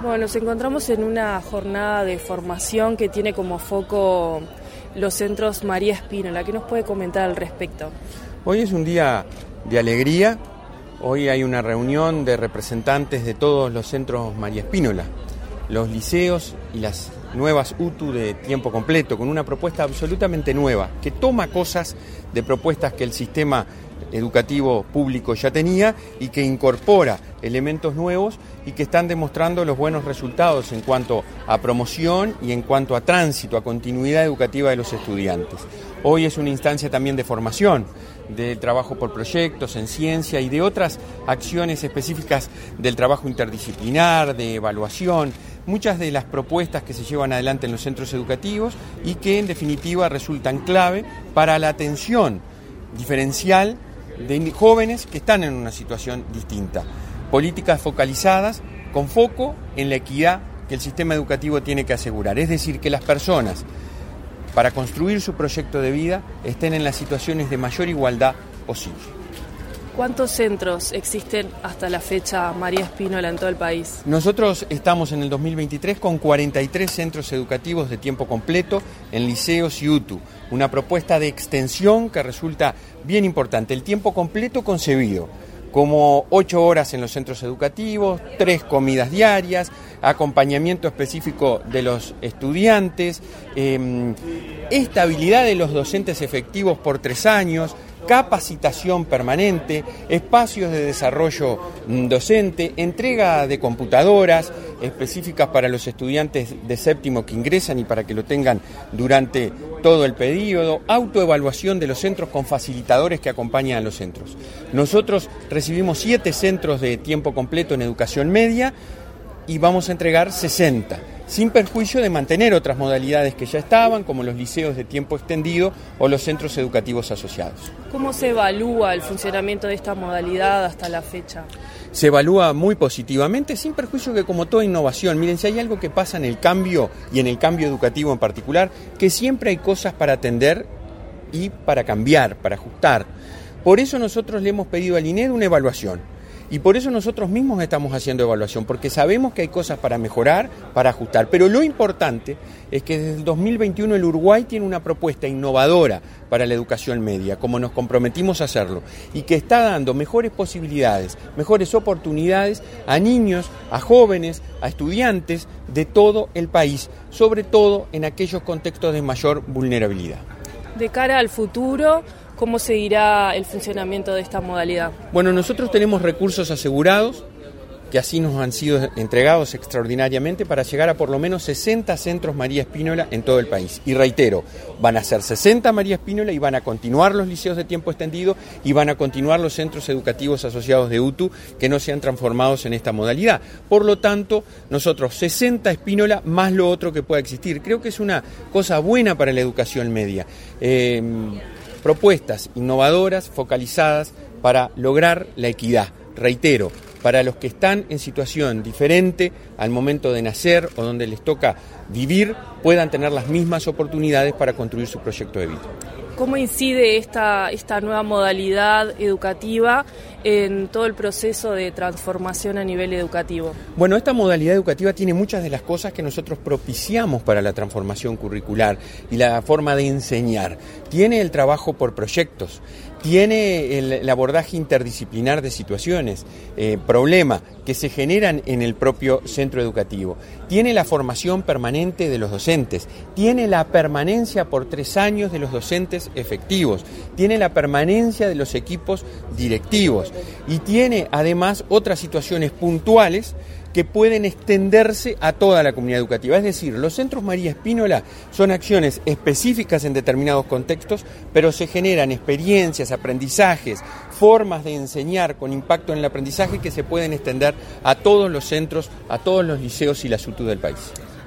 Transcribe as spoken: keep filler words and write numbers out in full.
Bueno, nos encontramos en una jornada de formación que tiene como foco los centros María Spínola. ¿Qué nos puede comentar al respecto? Hoy es un día de alegría. Hoy hay una reunión de representantes de todos los centros María Spínola, los liceos y las nuevas U T U de tiempo completo, con una propuesta absolutamente nueva, que toma cosas de propuestas que el sistema educativo público ya tenía y que incorpora elementos nuevos y que están demostrando los buenos resultados en cuanto a promoción y en cuanto a tránsito, a continuidad educativa de los estudiantes. Hoy es una instancia también de formación, de trabajo por proyectos en ciencia y de otras acciones específicas del trabajo interdisciplinar, de evaluación, muchas de las propuestas que se llevan adelante en los centros educativos y que en definitiva resultan clave para la atención diferencial de jóvenes que están en una situación distinta. Políticas focalizadas con foco en la equidad que el sistema educativo tiene que asegurar, es decir, que las personas, para construir su proyecto de vida, estén en las situaciones de mayor igualdad posible. ¿Cuántos centros existen hasta la fecha María Spínola en todo el país? Nosotros estamos en el dos mil veintitrés con cuarenta y tres centros educativos de tiempo completo en liceos y U T U, una propuesta de extensión que resulta bien importante. El tiempo completo concebido como ocho horas en los centros educativos, tres comidas diarias, acompañamiento específico de los estudiantes, eh, estabilidad de los docentes efectivos por tres años, capacitación permanente, espacios de desarrollo docente, entrega de computadoras específicas para los estudiantes de séptimo que ingresan y para que lo tengan durante todo el periodo, autoevaluación de los centros con facilitadores que acompañan a los centros. Nosotros recibimos siete centros de tiempo completo en educación media y vamos a entregar sesenta, sin perjuicio de mantener otras modalidades que ya estaban, como los liceos de tiempo extendido o los centros educativos asociados. ¿Cómo se evalúa el funcionamiento de esta modalidad hasta la fecha? Se evalúa muy positivamente, sin perjuicio que, como toda innovación, miren, si hay algo que pasa en el cambio y en el cambio educativo en particular, que siempre hay cosas para atender y para cambiar, para ajustar. Por eso nosotros le hemos pedido al I N E D una evaluación. Y por eso nosotros mismos estamos haciendo evaluación, porque sabemos que hay cosas para mejorar, para ajustar. Pero lo importante es que desde el dos mil veintiuno el Uruguay tiene una propuesta innovadora para la educación media, como nos comprometimos a hacerlo, y que está dando mejores posibilidades, mejores oportunidades a niños, a jóvenes, a estudiantes de todo el país, sobre todo en aquellos contextos de mayor vulnerabilidad. De cara al futuro, ¿cómo seguirá el funcionamiento de esta modalidad? Bueno, nosotros tenemos recursos asegurados, que así nos han sido entregados extraordinariamente para llegar a por lo menos sesenta centros María Spínola en todo el país. Y reitero, van a ser sesenta María Spínola y van a continuar los liceos de tiempo extendido y van a continuar los centros educativos asociados de U T U que no sean transformados en esta modalidad. Por lo tanto, nosotros sesenta Spínola más lo otro que pueda existir. Creo que es una cosa buena para la educación media. Eh, propuestas innovadoras, focalizadas para lograr la equidad. Reitero, para los que están en situación diferente al momento de nacer o donde les toca vivir, puedan tener las mismas oportunidades para construir su proyecto de vida. ¿Cómo incide esta, esta nueva modalidad educativa en todo el proceso de transformación a nivel educativo? Bueno, esta modalidad educativa tiene muchas de las cosas que nosotros propiciamos para la transformación curricular y la forma de enseñar. Tiene el trabajo por proyectos, tiene el, el abordaje interdisciplinar de situaciones, eh, problemas que se generan en el propio centro educativo, tiene la formación permanente de los docentes, tiene la permanencia por tres años de los docentes efectivos, tiene la permanencia de los equipos directivos y tiene además otras situaciones puntuales que pueden extenderse a toda la comunidad educativa. Es decir, los centros María Spínola son acciones específicas en determinados contextos, pero se generan experiencias, aprendizajes, formas de enseñar con impacto en el aprendizaje que se pueden extender a todos los centros, a todos los liceos y las U T U del país.